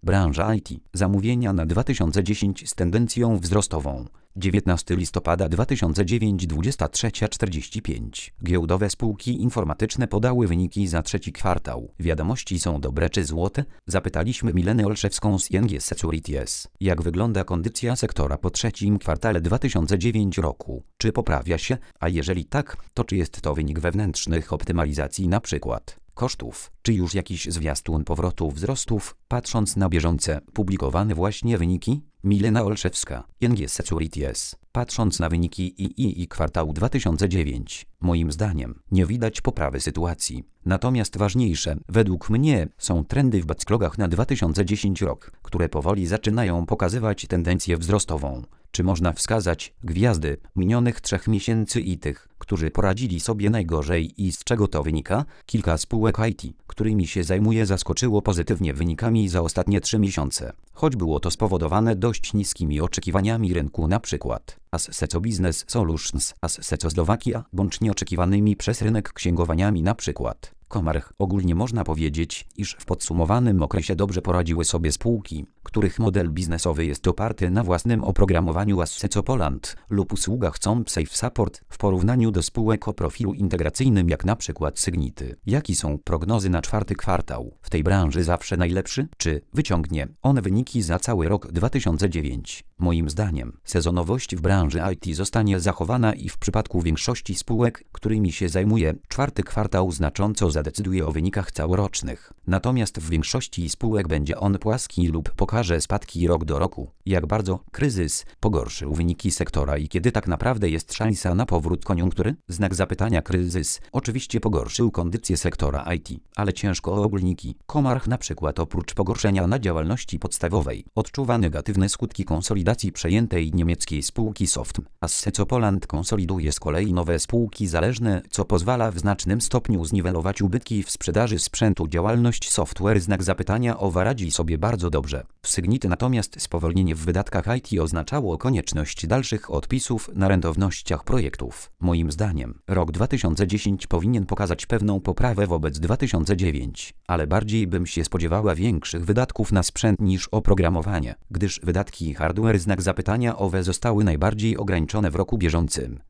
Branża IT. Zamówienia na 2010 z tendencją wzrostową. 19 listopada 2009 23:45. Giełdowe spółki informatyczne podały wyniki za trzeci kwartał. Wiadomości są dobre czy złote? Zapytaliśmy Milenę Olszewską z ING Securities. Jak wygląda kondycja sektora po trzecim kwartale 2009 roku? Czy poprawia się? A jeżeli tak, to czy jest to wynik wewnętrznych optymalizacji np. kosztów, czy już jakiś zwiastun powrotu wzrostów, patrząc na bieżące, publikowane właśnie wyniki? Milena Olszewska, ING Securities. Patrząc na wyniki II kwartału 2009, moim zdaniem, nie widać poprawy sytuacji. Natomiast ważniejsze, według mnie, są trendy w backlogach na 2010 rok, które powoli zaczynają pokazywać tendencję wzrostową. Czy można wskazać gwiazdy minionych 3 miesięcy i tych, którzy poradzili sobie najgorzej i z czego to wynika? Kilka spółek IT, którymi się zajmuję, zaskoczyło pozytywnie wynikami za ostatnie 3 miesiące. Choć było to spowodowane dość niskimi oczekiwaniami rynku, np. Asseco Business Solutions, Asseco Slovakia, bądź nieoczekiwanymi przez rynek księgowaniami, np. Comarch. Ogólnie można powiedzieć, iż w podsumowanym okresie dobrze poradziły sobie spółki, których model biznesowy jest oparty na własnym oprogramowaniu Asseco Poland lub usługach CompSafe Support w porównaniu do spółek o profilu integracyjnym jak np. Sygnity. Jakie są prognozy na czwarty kwartał? W tej branży zawsze najlepszy? Czy wyciągnie on wyniki za cały rok 2009? Moim zdaniem sezonowość w branży IT zostanie zachowana i w przypadku większości spółek, którymi się zajmuję, czwarty kwartał znacząco zadecyduje o wynikach całorocznych. Natomiast w większości spółek będzie on płaski lub pokaże spadki rok do roku. Jak bardzo kryzys pogorszył wyniki sektora i kiedy tak naprawdę jest szansa na powrót koniunktury? Znak zapytania. Kryzys oczywiście pogorszył kondycję sektora IT, ale ciężko o ogólniki. Comarch na przykład oprócz pogorszenia na działalności podstawowej odczuwa negatywne skutki konsolidacji przejętej niemieckiej spółki Softm. Asseco Poland konsoliduje z kolei nowe spółki zależne, co pozwala w znacznym stopniu zniwelować ubytki w sprzedaży sprzętu. Działalność software znak zapytania radzi sobie bardzo dobrze. W Sygnity natomiast spowolnienie w wydatkach IT oznaczało konieczność dalszych odpisów na rentownościach projektów. Moim zdaniem rok 2010 powinien pokazać pewną poprawę wobec 2009, ale bardziej bym się spodziewała większych wydatków na sprzęt niż oprogramowanie, gdyż wydatki hardware znak zapytania zostały najbardziej ograniczone w roku bieżącym.